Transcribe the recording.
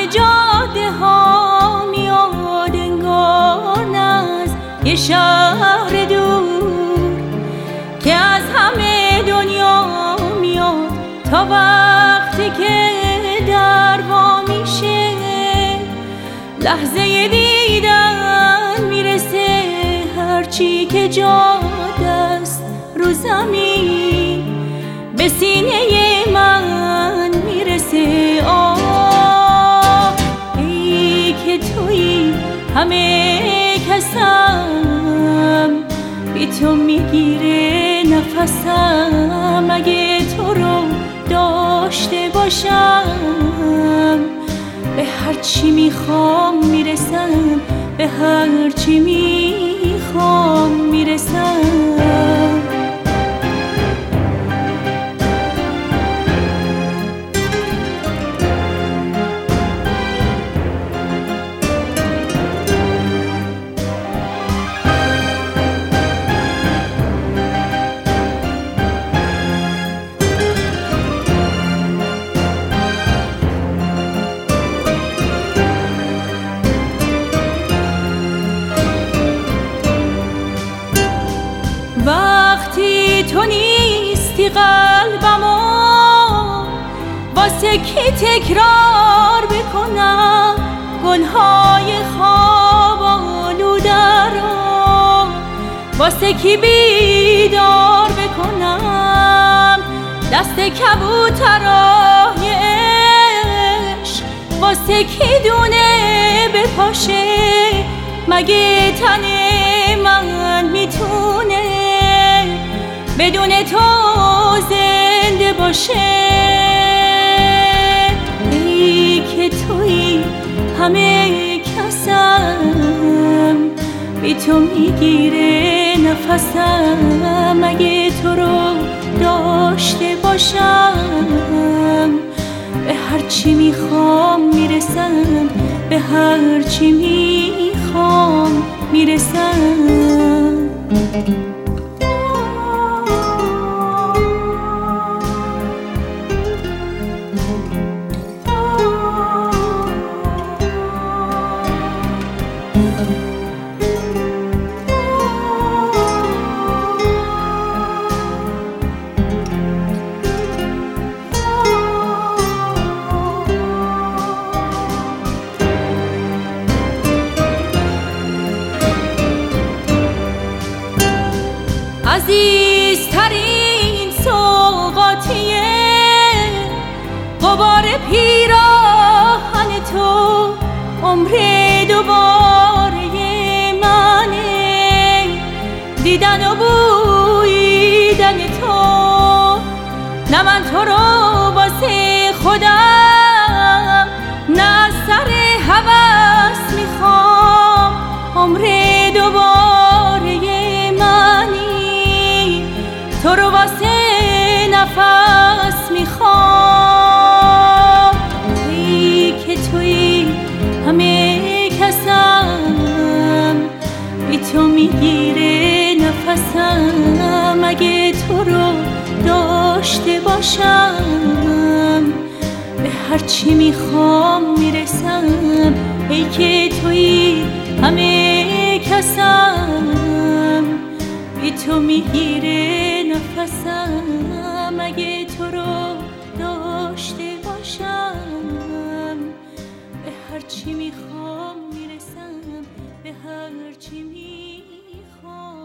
جاده ها میاد انگار از یه شهر دور که از همه دنیا میاد تا وقتی که در وا میشه لحظه دیدن میرسه هرچی که جاده است رو زمین به سینه من میرسه. ای که تویی همه کسم بی تو میگیره نفسم اگه تو رو داشته باشم به هرچی میخوام میرسم به هرچی میخوام میرسم. وقتی تو نیستی قلبمو واسه کی تکرار بکنم گلهای خواب آلوده رو واسه کی بیدار بکنم دست کبوترای عشق واسه کی دونه بپاشه مگه تن من میتونه بدون تو زنده باشه. ای که تویی همه کسم بی تو میگیره نفسم اگه تو رو داشته باشم به هرچی میخوام میرسم به هرچی میخوام میرسم. عزیزترین سوغاتیه غبار پیراهن تو عمر دوباره منه دیدن و بویدن تو نه من تو رو واسه خودم نه از سر هوس میخوام عمر دوباره تو رو واسه نفس میخوام. ای که تویی همه کسم بی تو میگیره نفسم اگه تو رو داشته باشم به هرچی میخوام میرسم. ای که تویی همه کسم بی تو میگیره نفسم اگه تو رو داشته باشم به هرچی میخوام میرسم به هرچی میخوام